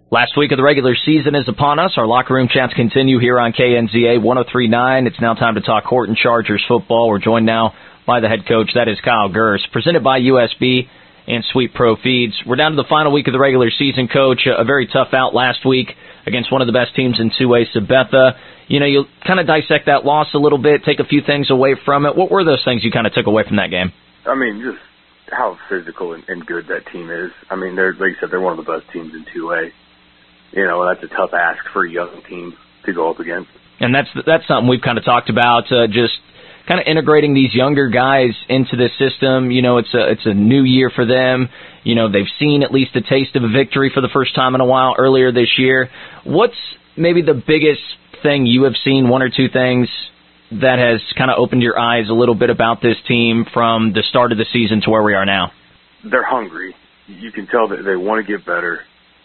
Last week of the regular season is upon us. Our locker room chats continue here on KNZA 103.9. It's now time to talk Horton Chargers football. We're joined now by the head coach, that is Kyle Gers, presented by USB and Sweet Pro Feeds. We're down to the final week of the regular season, Coach. A very tough out last week against one of the best teams in 2A, Sabetha. You know, you'll kind of dissect that loss a little bit, take a few things away from it. What were those things you kind of took away from that game? I mean, just how physical and good that team is. I mean, they're, like you said, they're one of the best teams in 2A. You know, that's a tough ask for a young team to go up against. And that's something we've kind of talked about, just kind of integrating these younger guys into the system. You know, it's a new year for them. You know, they've seen at least a taste of a victory for the first time in a while earlier this year. What's maybe the biggest thing you have seen, one or two things that has kind of opened your eyes a little bit about this team from the start of the season to where we are now? They're hungry. You can tell that they want to get better.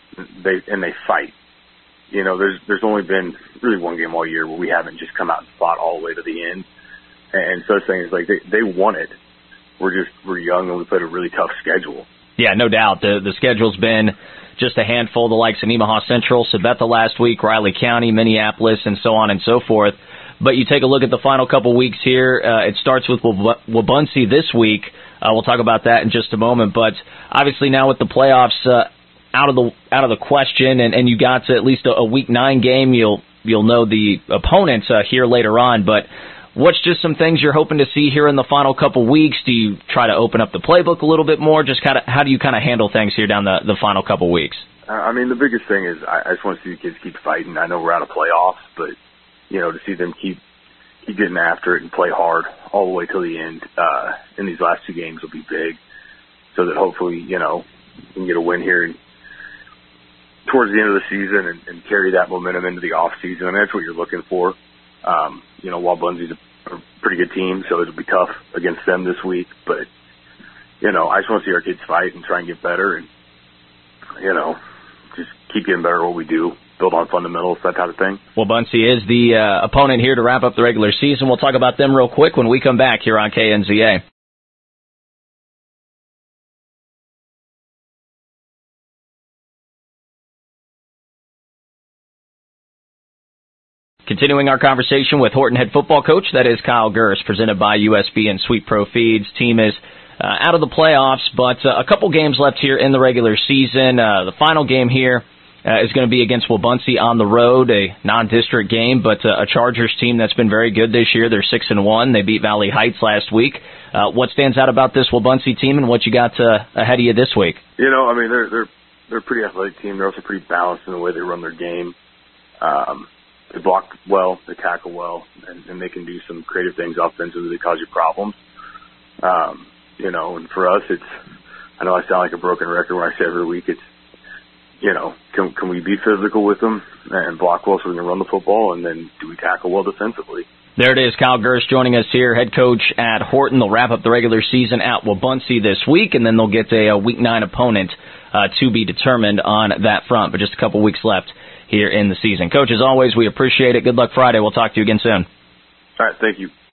They fight. You know, there's only been really one game all year where we haven't just come out and fought all the way to the end. And so things like they want it. We're young and we played a really tough schedule. Yeah, no doubt. The schedule's been just a handful, the likes of Nemaha Central, Sabetha last week, Riley County, Minneapolis, and so on and so forth. But you take a look at the final couple weeks here. It starts with Wabaunsee this week. We'll talk about that in just a moment. But obviously now with the playoffs out of the question, and you got to at least a week 9 game, you'll know the opponents here later on. But what's just some things you're hoping to see here in the final couple weeks? Do you try to open up the playbook a little bit more? Just kind of how do you kind of handle things here down the final couple weeks? I mean, the biggest thing is I just want to see the kids keep fighting. I know we're out of playoffs, but you know, to see them keep getting after it and play hard all the way till the end in these last 2 games will be big, so that hopefully, you know, we can get a win here and towards the end of the season and carry that momentum into the off season. I mean, that's what you're looking for. You know, Wabaunsee is a pretty good team, so it'll be tough against them this week. But, you know, I just want to see our kids fight and try and get better and, you know, just keep getting better at what we do, build on fundamentals, that type of thing. Wabaunsee is the opponent here to wrap up the regular season. We'll talk about them real quick when we come back here on KNZA. Continuing our conversation with Horton head football coach, that is Kyle Gers, presented by USB and Sweet Pro Feeds. Team is out of the playoffs, but a couple games left here in the regular season. The final game here is going to be against Wabaunsee on the road, a non-district game, but a Chargers team that's been very good this year. They're 6-1. They beat Valley Heights last week. What stands out about this Wabaunsee team and what you got ahead of you this week? You know, I mean, they're a pretty athletic team. They're also pretty balanced in the way they run their game. They block well, they tackle well, and they can do some creative things offensively that cause you problems. You know, and for us, I know I sound like a broken record when I say every week, you know, can we be physical with them and block well so we can run the football, and then do we tackle well defensively? There it is, Kyle Gers joining us here, head coach at Horton. They'll wrap up the regular season at Wabaunsee this week, and then they'll get a week 9 opponent to be determined on that front, but just a couple weeks left here in the season. Coach, as always, we appreciate it. Good luck Friday. We'll talk to you again soon. All right, thank you.